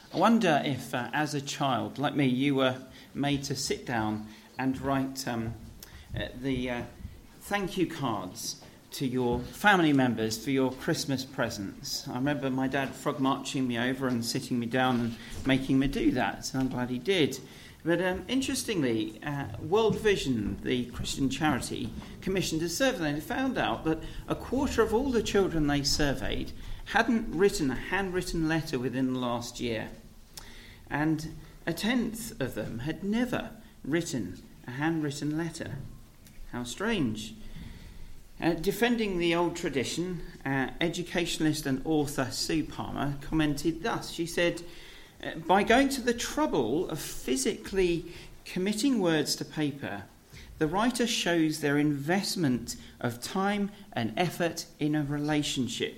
I wonder if, as a child, like me, you were made to sit down and write the thank you cards to your family members for your Christmas presents. I remember my dad frog marching me over and sitting me down and making me do that, and I'm glad he did. But interestingly, World Vision, the Christian charity, commissioned a survey and found out that a quarter of all the children they surveyed hadn't written a handwritten letter within the last year. And a tenth of them had never written a handwritten letter. How strange. Defending the old tradition, educationalist and author Sue Palmer commented thus. She said, by going to the trouble of physically committing words to paper, the writer shows their investment of time and effort in a relationship.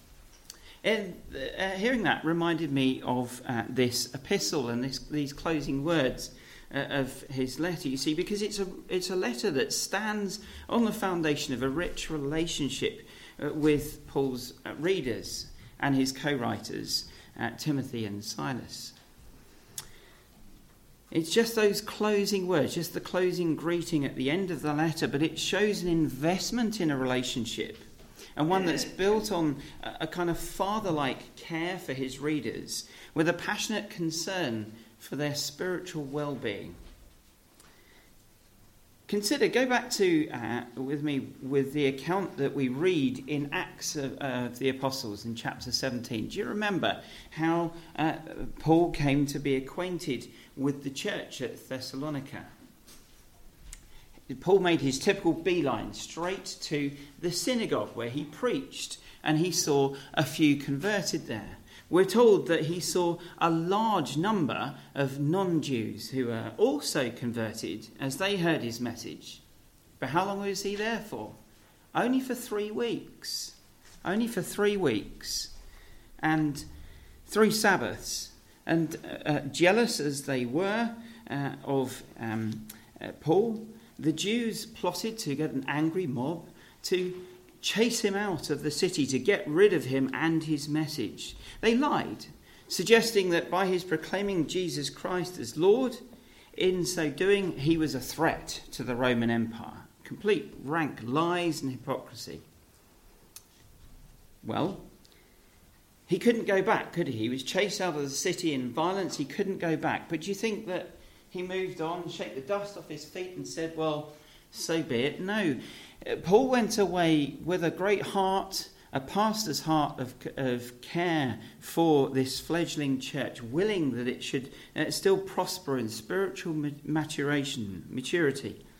Hearing that reminded me of this epistle and these closing words of his letter, you see, because it's a letter that stands on the foundation of a rich relationship with Paul's readers and his co-writers, Timothy and Silas. It's just those closing words, just the closing greeting at the end of the letter, but it shows an investment in a relationship, and one that's built on a kind of father-like care for his readers, with a passionate concern for their spiritual well-being. Go back to, with me, with the account that we read in Acts of the Apostles in chapter 17. Do you remember how Paul came to be acquainted with the church at Thessalonica? Paul made his typical beeline straight to the synagogue where he preached, and he saw a few converted there. We're told that he saw a large number of non-Jews who were also converted as they heard his message. But how long was he there for? Only for 3 weeks. Only for 3 weeks. And 3 Sabbaths. And jealous as they were of Paul, the Jews plotted to get an angry mob to chase him out of the city, to get rid of him and his message. They lied, suggesting that by his proclaiming Jesus Christ as Lord, in so doing, he was a threat to the Roman Empire. Complete rank lies and hypocrisy. Well, he couldn't go back, could he? He was chased out of the city in violence. He couldn't go back. But do you think that he moved on, shake the dust off his feet and said, well, so be it? No. Paul went away with a great heart, a pastor's heart of care for this fledgling church, willing that it should still prosper in spiritual maturity.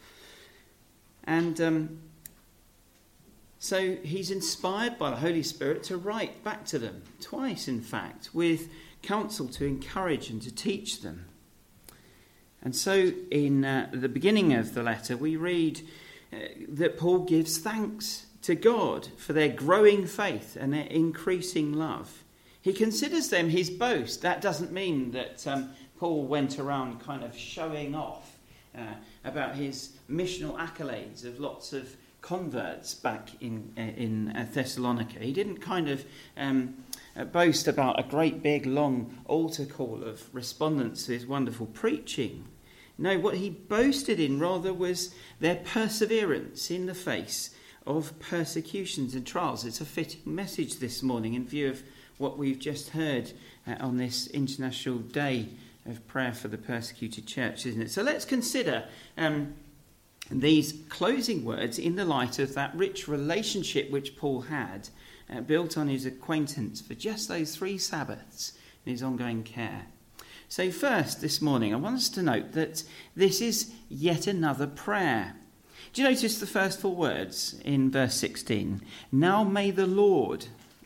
And so he's inspired by the Holy Spirit to write back to them, twice in fact, with counsel to encourage and to teach them. And so in the beginning of the letter we read that Paul gives thanks to God for their growing faith and their increasing love. He considers them his boast. That doesn't mean that Paul went around kind of showing off about his missional accolades of lots of converts back in Thessalonica. He didn't kind of boast about a great big long altar call of respondents to his wonderful preaching. No, what he boasted in rather was their perseverance in the face of persecutions and trials. It's a fitting message this morning in view of what we've just heard on this International Day of Prayer for the Persecuted Church, isn't it? So let's consider these closing words in the light of that rich relationship which Paul had built on his acquaintance for just those 3 Sabbaths in his ongoing care. So first, this morning, I want us to note that this is yet another prayer. Do you notice the first 4 words in verse 16? Now may the Lord.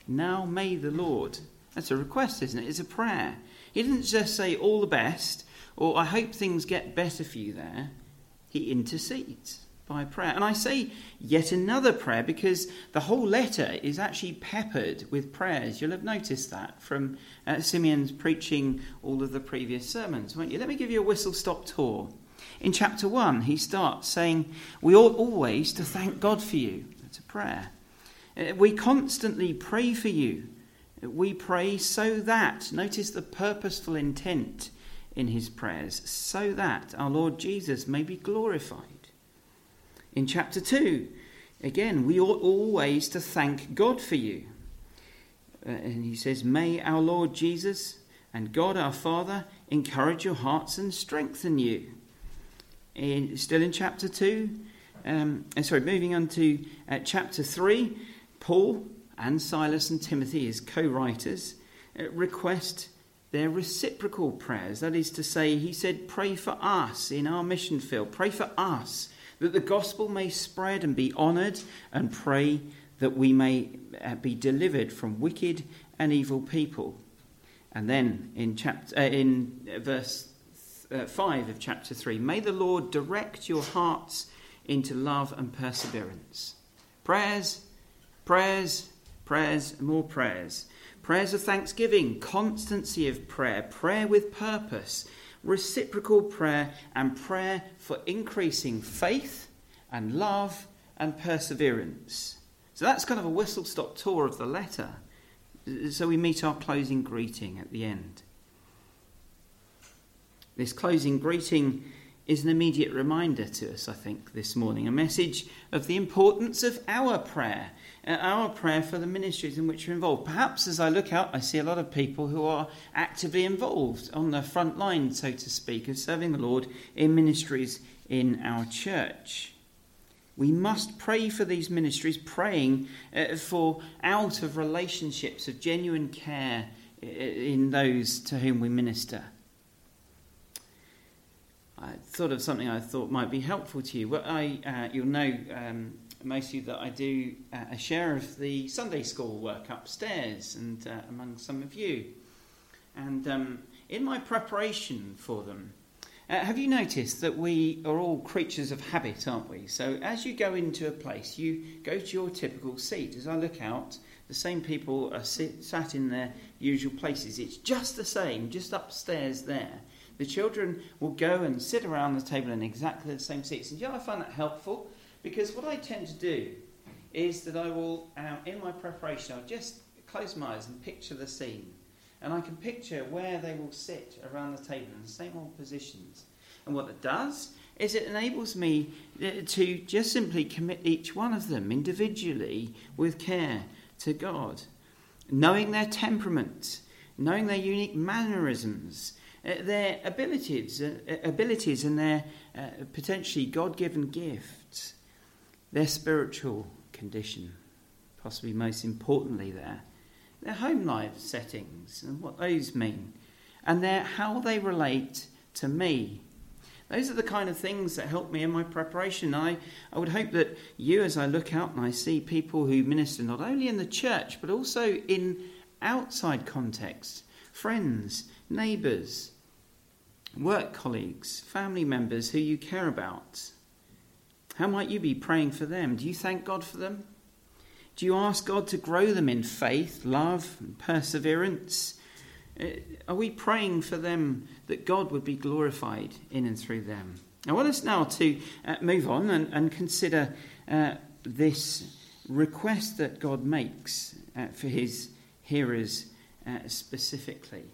That's a request, isn't it? It's a prayer. He didn't just say all the best, or I hope things get better for you there. He intercedes by prayer. And I say yet another prayer because the whole letter is actually peppered with prayers. You'll have noticed that from Simeon's preaching all of the previous sermons, won't you? Let me give you a whistle-stop tour. In chapter 1, he starts saying, we ought always to thank God for you. That's a prayer. We constantly pray for you. We pray so that, notice the purposeful intent in his prayers, so that our Lord Jesus may be glorified. In chapter 2, again, we ought always to thank God for you. And he says, may our Lord Jesus and God our Father encourage your hearts and strengthen you. Still in chapter 2, moving on to chapter 3, Paul and Silas and Timothy, as co-writers, request their reciprocal prayers. That is to say, he said, pray for us in our mission field. Pray for us that the gospel may spread and be honoured, and pray that we may be delivered from wicked and evil people. And then in verse 5 of chapter 3, may the Lord direct your hearts into love and perseverance. Prayers, prayers, prayers, more prayers. Prayers of thanksgiving, constancy of prayer, prayer with purpose, reciprocal prayer, and prayer for increasing faith and love and perseverance. So that's kind of a whistle-stop tour of the letter. So we meet our closing greeting at the end. This closing greeting is an immediate reminder to us, I think, this morning, a message of the importance of our prayer for the ministries in which we're involved. Perhaps as I look out, I see a lot of people who are actively involved on the front line, so to speak, of serving the Lord in ministries in our church. We must pray for these ministries, praying for out of relationships of genuine care in those to whom we minister. I thought of something I thought might be helpful to you. Well, you'll know, most of you, that I do a share of the Sunday school work upstairs and among some of you. And in my preparation for them, have you noticed that we are all creatures of habit, aren't we? So as you go into a place, you go to your typical seat. As I look out, the same people are sat in their usual places. It's just the same, just upstairs there. The children will go and sit around the table in exactly the same seats. And I find that helpful, because what I tend to do is that I will, in my preparation, I'll just close my eyes and picture the scene. And I can picture where they will sit around the table in the same old positions. And what it does is it enables me to just simply commit each one of them individually with care to God, knowing their temperament, knowing their unique mannerisms, their abilities and their potentially God-given gifts, their spiritual condition, possibly most importantly their home life settings and what those mean, and how they relate to me. Those are the kind of things that help me in my preparation. I would hope that you, as I look out and I see people who minister not only in the church but also in outside contexts, friends, neighbours, work colleagues, family members who you care about. How might you be praying for them? Do you thank God for them? Do you ask God to grow them in faith, love, and perseverance? Are we praying for them that God would be glorified in and through them? I want us now to move on and consider this request that God makes for his hearers specifically.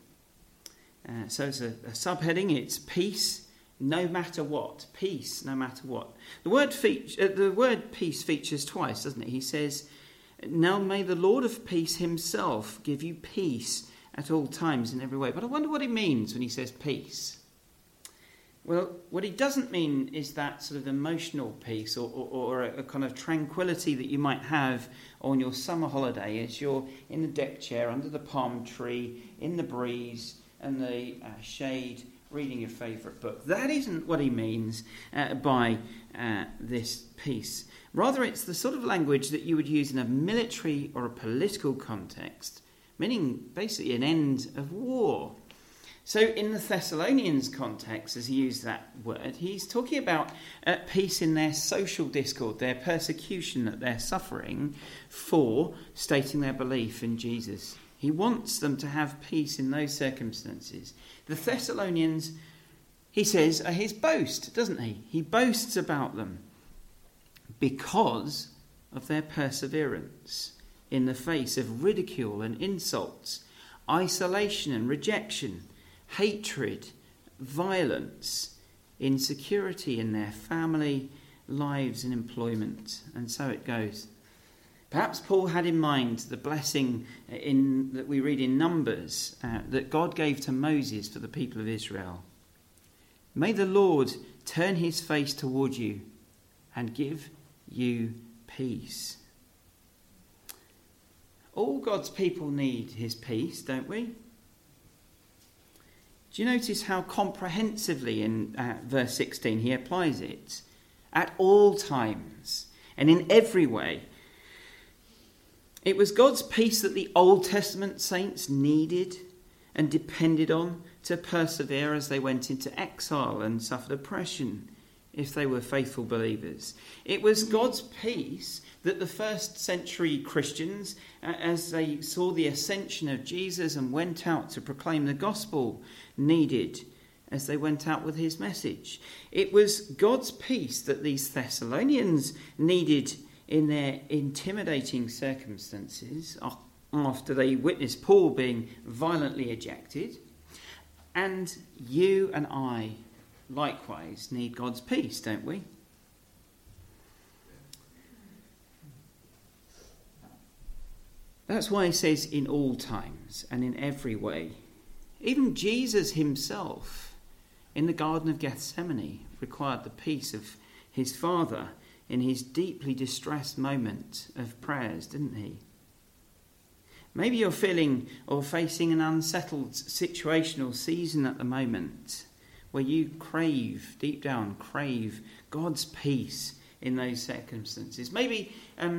So as a subheading, it's peace no matter what. Peace no matter what. The word peace features twice, doesn't it? He says, now may the Lord of peace himself give you peace at all times in every way. But I wonder what he means when he says peace. Well, what he doesn't mean is that sort of emotional peace or a kind of tranquility that you might have on your summer holiday as you're in the deck chair under the palm tree, in the breeze and the shade, reading your favourite book. That isn't what he means by this peace. Rather, it's the sort of language that you would use in a military or a political context, meaning basically an end of war. So in the Thessalonians context, as he used that word, he's talking about peace in their social discord, their persecution that they're suffering for stating their belief in Jesus. He wants them to have peace in those circumstances. The Thessalonians, he says, are his boast, doesn't he? He boasts about them because of their perseverance. in the face of ridicule and insults, isolation and rejection, hatred, violence, insecurity in their family, lives and employment. And so it goes. Perhaps Paul had in mind the blessing that we read in Numbers that God gave to Moses for the people of Israel. May the Lord turn his face toward you and give you peace. All God's people need his peace, don't we? Do you notice how comprehensively in verse 16 he applies it? At all times and in every way. It was God's peace that the Old Testament saints needed and depended on to persevere as they went into exile and suffered oppression if they were faithful believers. It was God's peace that the first century Christians, as they saw the ascension of Jesus and went out to proclaim the gospel, needed as they went out with his message. It was God's peace that these Thessalonians needed in their intimidating circumstances after they witnessed Paul being violently ejected. And you and I likewise need God's peace, don't we? That's why he says in all times and in every way. Even Jesus himself in the Garden of Gethsemane required the peace of his Father in his deeply distressed moment of prayers, didn't he? Maybe you're feeling or facing an unsettled situation or season at the moment where you deep down crave God's peace in those circumstances. Maybe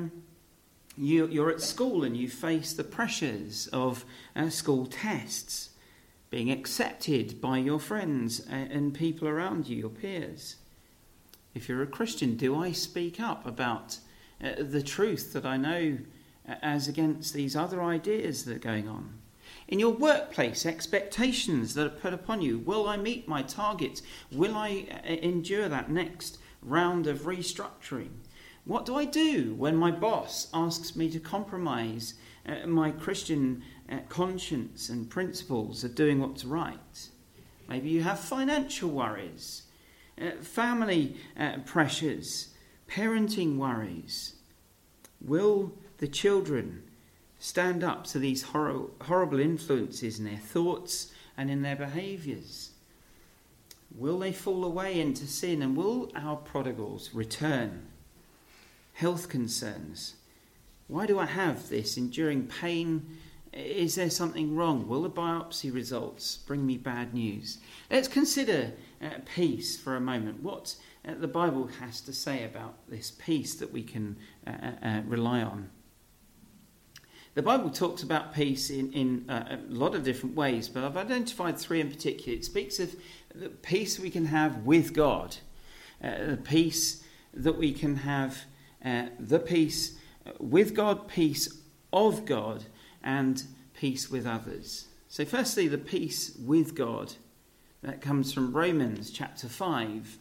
you're at school and you face the pressures of school tests, being accepted by your friends and people around you, your peers. If you're a Christian, do I speak up about the truth that I know as against these other ideas that are going on? In your workplace, expectations that are put upon you. Will I meet my targets? Will I endure that next round of restructuring? What do I do when my boss asks me to compromise my Christian conscience and principles of doing what's right? Maybe you have financial worries. Family pressures, parenting worries. Will the children stand up to these horrible influences in their thoughts and in their behaviours? Will they fall away into sin, and will our prodigals return? Health concerns. Why do I have this enduring pain? Is there something wrong? Will the biopsy results bring me bad news? Let's consider peace for a moment. What the Bible has to say about this peace that we can rely on. The Bible talks about peace in a lot of different ways, but I've identified three in particular. It speaks of the peace we can have with God, the peace that we can have, the peace with God, peace of God, and peace with others. So firstly, the peace with God. That comes from Romans chapter 5.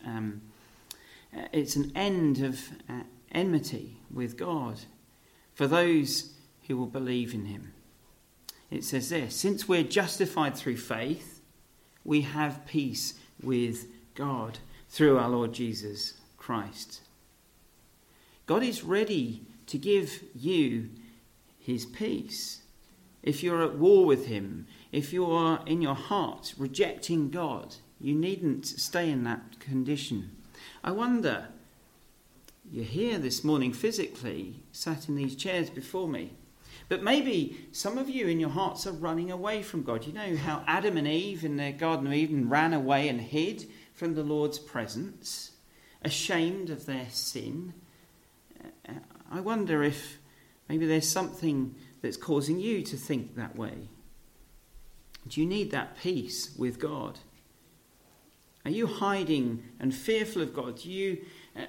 It's an end of enmity with God for those who will believe in him. It says this: since we're justified through faith, we have peace with God through our Lord Jesus Christ. God is ready to give you his peace. If you're at war with him, if you are in your heart rejecting God, you needn't stay in that condition. I wonder, you're here this morning physically, sat in these chairs before me, but maybe some of you in your hearts are running away from God. You know how Adam and Eve in the Garden of Eden ran away and hid from the Lord's presence, ashamed of their sin. I wonder if maybe there's something that's causing you to think that way. Do you need that peace with God? Are you hiding and fearful of God? Do you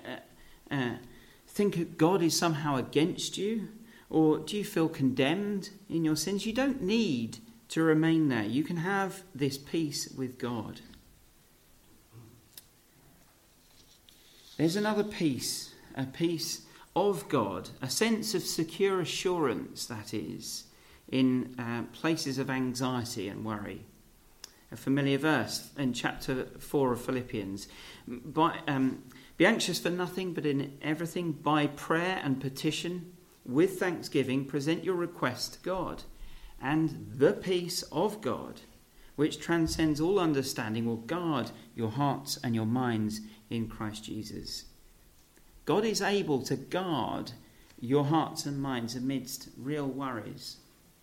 think God is somehow against you? Or do you feel condemned in your sins? You don't need to remain there. You can have this peace with God. There's another peace, a peace of God, a sense of secure assurance, that is, in places of anxiety and worry. A familiar verse in chapter 4 of Philippians. Be anxious for nothing, but in everything, by prayer and petition, with thanksgiving, present your requests to God. And the peace of God, which transcends all understanding, will guard your hearts and your minds in Christ Jesus. God is able to guard your hearts and minds amidst real worries.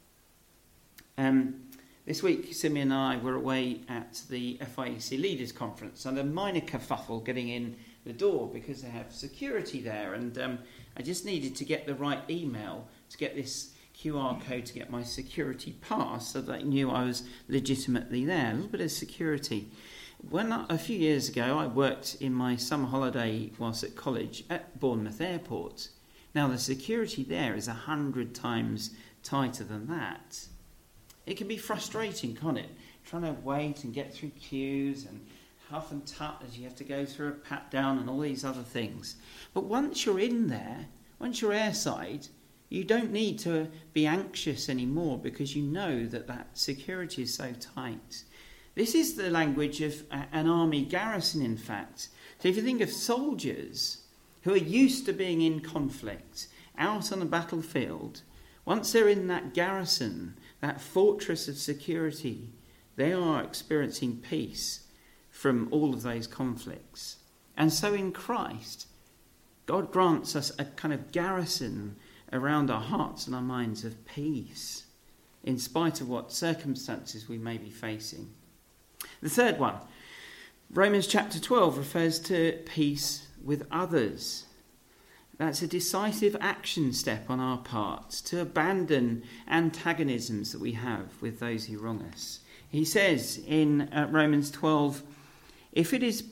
This week, Simi and I were away at the FIEC Leaders Conference, and a minor kerfuffle getting in the door because they have security there, and I just needed to get the right email to get this QR code to get my security pass so they knew I was legitimately there. A little bit of security. A few years ago, I worked in my summer holiday whilst at college at Bournemouth Airport. Now, the security there is 100 times tighter than that. It can be frustrating, can't it? Trying to wait and get through queues and huff and tut as you have to go through a pat down and all these other things. But once you're in there, once you're airside, you don't need to be anxious anymore because you know that security is so tight. This is the language of an army garrison, in fact. So if you think of soldiers who are used to being in conflict, out on a battlefield, once they're in that garrison, that fortress of security, they are experiencing peace from all of those conflicts. And so in Christ, God grants us a kind of garrison around our hearts and our minds of peace, in spite of what circumstances we may be facing. The third one, Romans chapter 12 refers to peace with others. That's a decisive action step on our part to abandon antagonisms that we have with those who wrong us. He says in Romans 12, if it is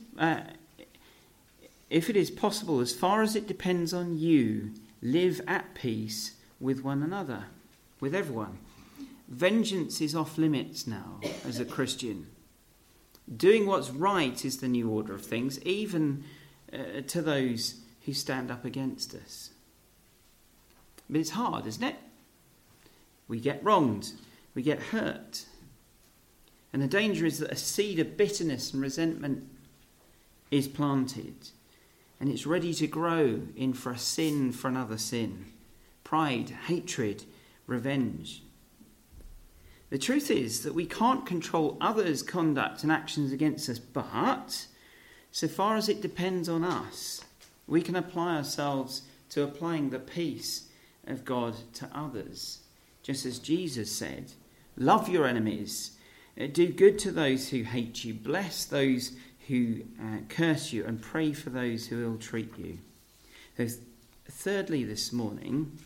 possible, as far as it depends on you, live at peace with one another, with everyone. Vengeance is off limits now as a Christian. Doing what's right is the new order of things, even to those who stand up against us. But it's hard, isn't it? We get wronged, we get hurt. And the danger is that a seed of bitterness and resentment is planted, and it's ready to grow in for a sin for another sin. Pride, hatred, revenge. The truth is that we can't control others' conduct and actions against us, but so far as it depends on us, we can apply ourselves to applying the peace of God to others. Just as Jesus said, love your enemies, do good to those who hate you, bless those who curse you, and pray for those who ill-treat you. So, thirdly this morning,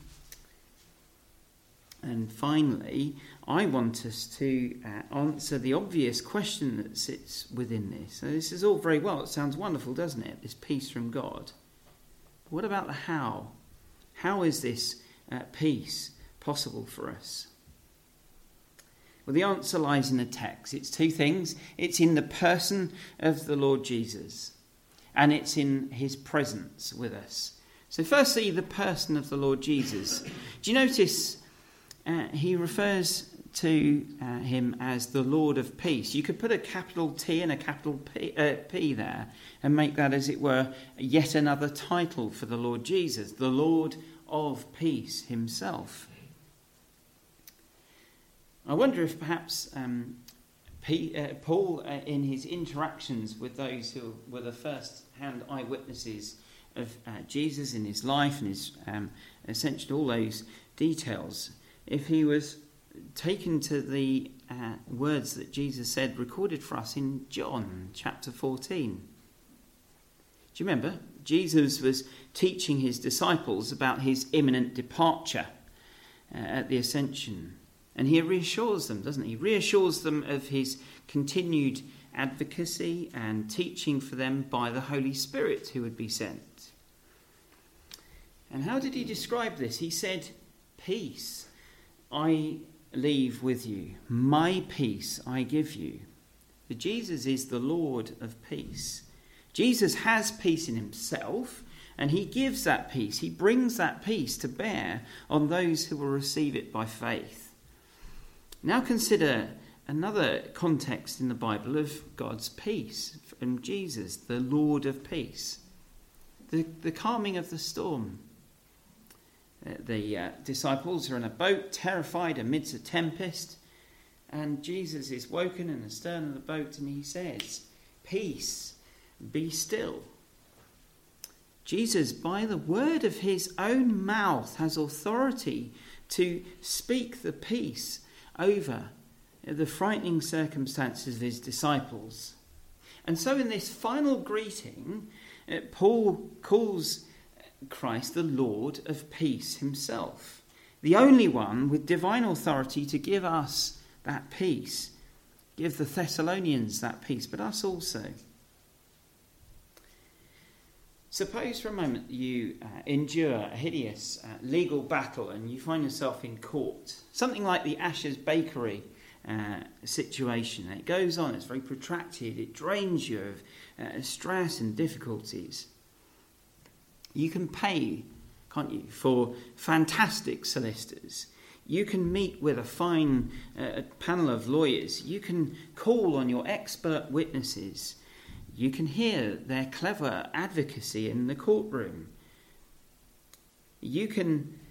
and finally, I want us to answer the obvious question that sits within this. So this is all very well. It sounds wonderful, doesn't it? This peace from God. But what about the how? How is this peace possible for us? Well, the answer lies in the text. It's two things. It's in the person of the Lord Jesus, and it's in his presence with us. So firstly, the person of the Lord Jesus. Do you notice he refers to him as the Lord of peace? You could put a capital T and a capital P there and make that, as it were, yet another title for the Lord Jesus, the Lord of peace himself. I wonder if perhaps Paul, in his interactions with those who were the first-hand eyewitnesses of Jesus in his life and his essentially all those details, if he was taken to the words that Jesus said recorded for us in John chapter 14. Do you remember? Jesus was teaching his disciples about his imminent departure at the ascension. And he reassures them, doesn't he? He reassures them of his continued advocacy and teaching for them by the Holy Spirit who would be sent. And how did he describe this? He said, peace I leave with you. My peace I give you. For Jesus is the Lord of peace. Jesus has peace in himself, And he gives that peace. He brings that peace to bear on those who will receive it by faith. Now consider another context in the Bible of God's peace from Jesus, the Lord of peace. The calming of the storm. The disciples are in a boat, terrified amidst a tempest, and Jesus is woken in the stern of the boat, and he says, "Peace, be still." Jesus, by the word of his own mouth, has authority to speak the peace over the frightening circumstances of his disciples. And so in this final greeting, Paul calls Christ the Lord of peace himself, the only one with divine authority to give us that peace, give the Thessalonians that peace, but us also. Suppose for a moment you endure a hideous legal battle and you find yourself in court, something like the Asher's Bakery situation. It goes on, it's very protracted, it drains you of stress and difficulties. You can pay, can't you, for fantastic solicitors. You can meet with a fine panel of lawyers. You can call on your expert witnesses. You can hear their clever advocacy in the courtroom. You can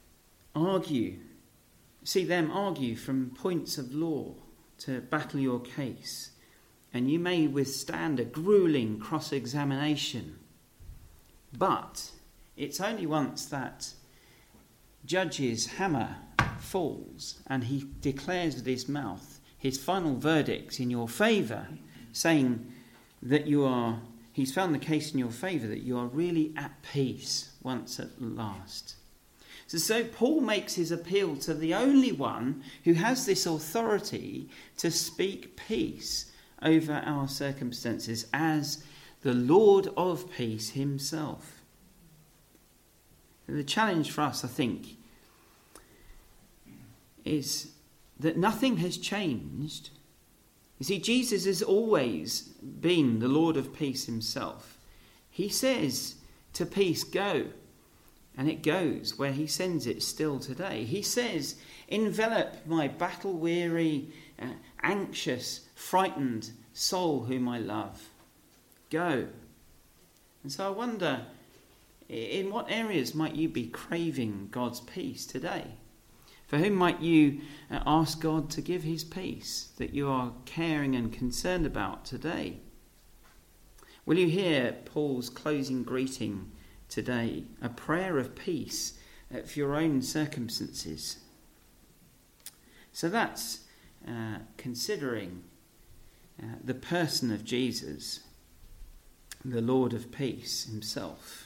see them argue from points of law to battle your case. And you may withstand a grueling cross-examination. But it's only once that judge's hammer falls and he declares with his mouth his final verdict in your favour, saying that he's found the case in your favour, that you are really at peace once at last. So Paul makes his appeal to the only one who has this authority to speak peace over our circumstances as the Lord of peace himself. And the challenge for us, I think, is that nothing has changed. You see, Jesus has always been the Lord of peace himself. He says to peace, go, and it goes where he sends it still today. He says, envelop my battle-weary, anxious, frightened soul whom I love. Go. And so I wonder, in what areas might you be craving God's peace today? For whom might you ask God to give his peace that you are caring and concerned about today? Will you hear Paul's closing greeting today, a prayer of peace for your own circumstances? So that's considering the person of Jesus, the Lord of peace himself.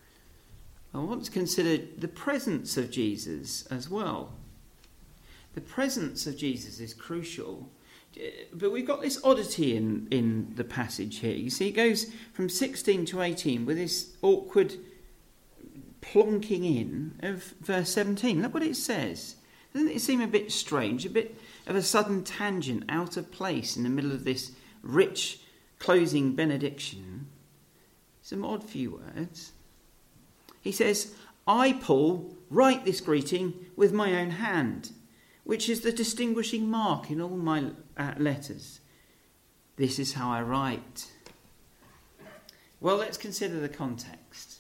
I want to consider the presence of Jesus as well. The presence of Jesus is crucial, but we've got this oddity in the passage here. You see, it goes from 16 to 18 with this awkward plonking in of verse 17. Look what it says. Doesn't it seem a bit strange, a bit of a sudden tangent out of place in the middle of this rich closing benediction? Some odd few words. He says, I, Paul, write this greeting with my own hand, which is the distinguishing mark in all my letters. This is how I write. Well, let's consider the context.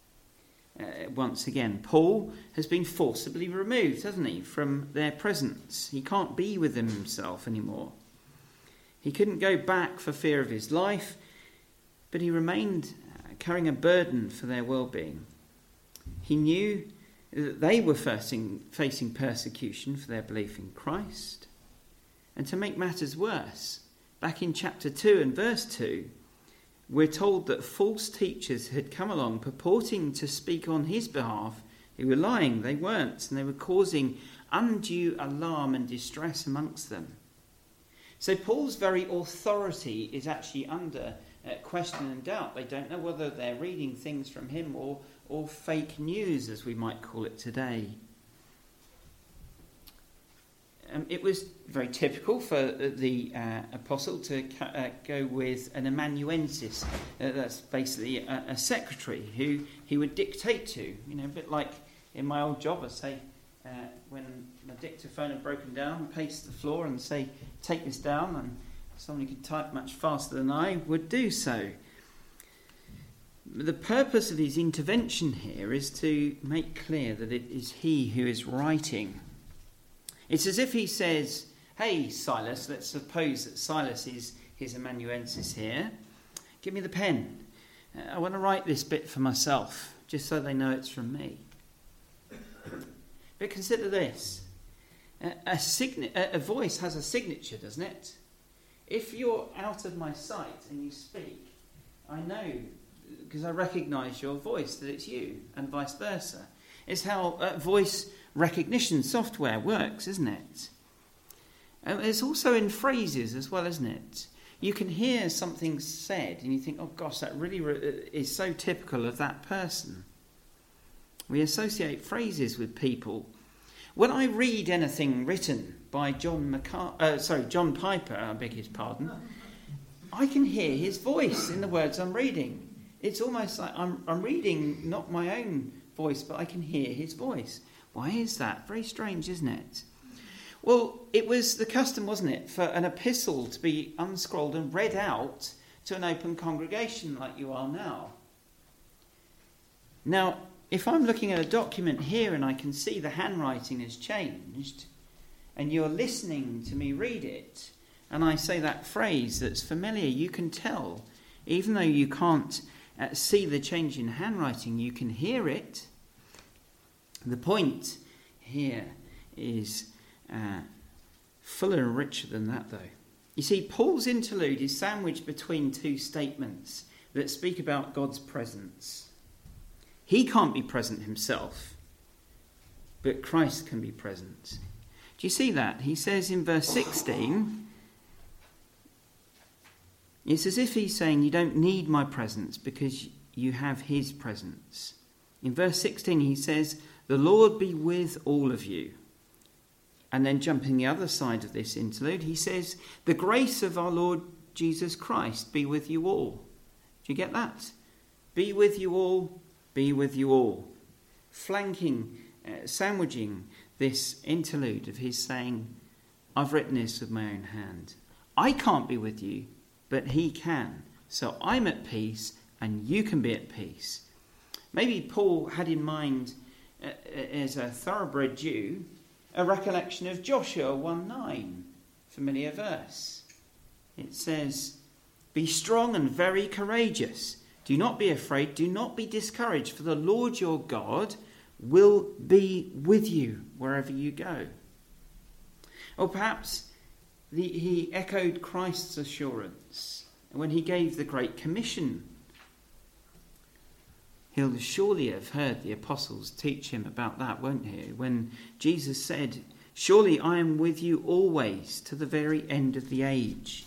Once again, Paul has been forcibly removed, hasn't he, from their presence. He can't be with them himself anymore. He couldn't go back for fear of his life, but he remained carrying a burden for their well-being. He knew that they were facing persecution for their belief in Christ. And to make matters worse, back in chapter 2 and verse 2, we're told that false teachers had come along purporting to speak on his behalf. They were lying, they weren't, and they were causing undue alarm and distress amongst them. So Paul's very authority is actually under question and doubt. They don't know whether they're reading things from him or fake news, as we might call it today. it was very typical for the apostle to go with an amanuensis. That's basically a secretary who he would dictate to. A bit like in my old job, I say, when my dictaphone had broken down, pace the floor and say, take this down, and someone who could type much faster than I would do so. The purpose of his intervention here is to make clear that it is he who is writing. It's as if he says, hey, Silas, let's suppose that Silas is his amanuensis here. Give me the pen. I want to write this bit for myself, just so they know it's from me. But consider this. A voice has a signature, doesn't it? If you're out of my sight and you speak, I know, because I recognise your voice, that it's you, and vice versa. It's how voice recognition software works, isn't it? It's also in phrases as well, isn't it? You can hear something said and you think, oh gosh, that really is so typical of that person. We associate phrases with people. When I read anything written by John Piper, I beg his pardon, I can hear his voice in the words I'm reading. It's almost like I'm reading not my own voice, but I can hear his voice. Why is that? Very strange, isn't it? Well, it was the custom, wasn't it, for an epistle to be unscrolled and read out to an open congregation like you are now. Now, if I'm looking at a document here and I can see the handwriting has changed, and you're listening to me read it, and I say that phrase that's familiar, you can tell, even though you can't see the change in handwriting, you can hear it. The point here is fuller and richer than that, though. You see, Paul's interlude is sandwiched between two statements that speak about God's presence. He can't be present himself, but Christ can be present. Do you see that? He says in verse 16, it's as if he's saying, you don't need my presence because you have his presence. In verse 16 he says, the Lord be with all of you. And then jumping the other side of this interlude, he says, the grace of our Lord Jesus Christ be with you all. Do you get that? Be with you all, be with you all. Sandwiching this interlude of his saying, I've written this with my own hand. I can't be with you, but he can. So I'm at peace and you can be at peace. Maybe Paul had in mind, as a thoroughbred Jew, a recollection of Joshua 1:9, familiar verse. It says, be strong and very courageous. Do not be afraid, do not be discouraged, for the Lord your God will be with you wherever you go. Or perhaps he echoed Christ's assurance when he gave the Great Commission. He'll surely have heard the apostles teach him about that, won't he? When Jesus said, surely I am with you always to the very end of the age.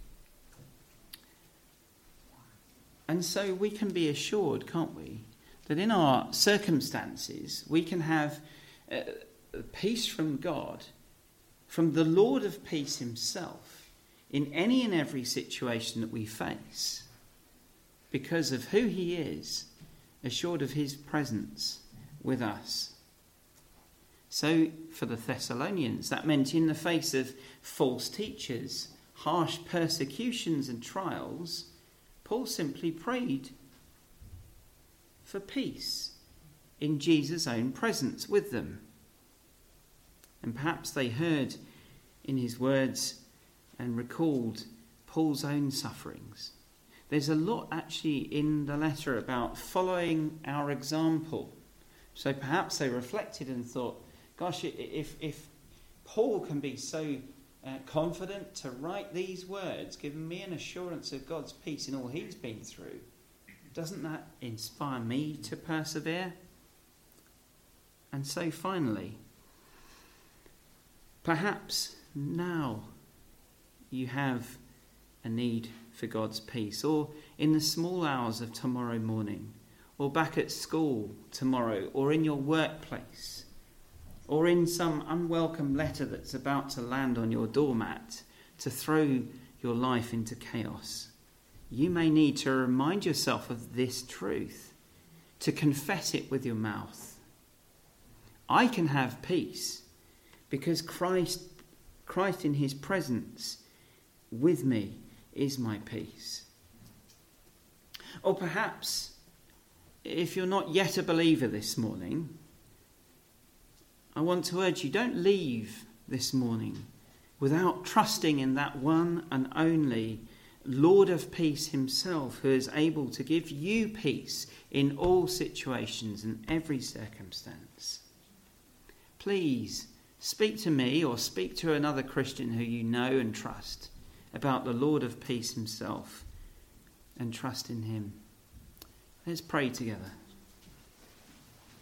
And so we can be assured, can't we, that in our circumstances we can have peace from God, from the Lord of peace himself, in any and every situation that we face, because of who he is, assured of his presence with us. So for the Thessalonians, that meant in the face of false teachers, harsh persecutions and trials, Paul simply prayed for peace in Jesus' own presence with them. And perhaps they heard in his words and recalled Paul's own sufferings. There's a lot actually in the letter about following our example. So perhaps they reflected and thought, gosh, if Paul can be so confident to write these words, giving me an assurance of God's peace in all he's been through, doesn't that inspire me to persevere? And so finally, perhaps now you have a need for God's peace, or in the small hours of tomorrow morning, or back at school tomorrow, or in your workplace, or in some unwelcome letter that's about to land on your doormat to throw your life into chaos, you may need to remind yourself of this truth, to confess it with your mouth. I can have peace because Christ in his presence with me is my peace. Or perhaps, if you're not yet a believer this morning, I want to urge you, don't leave this morning without trusting in that one and only Lord of peace himself, who is able to give you peace in all situations and every circumstance. Please speak to me or speak to another Christian who you know and trust about the Lord of peace himself, and trust in him. Let's pray together.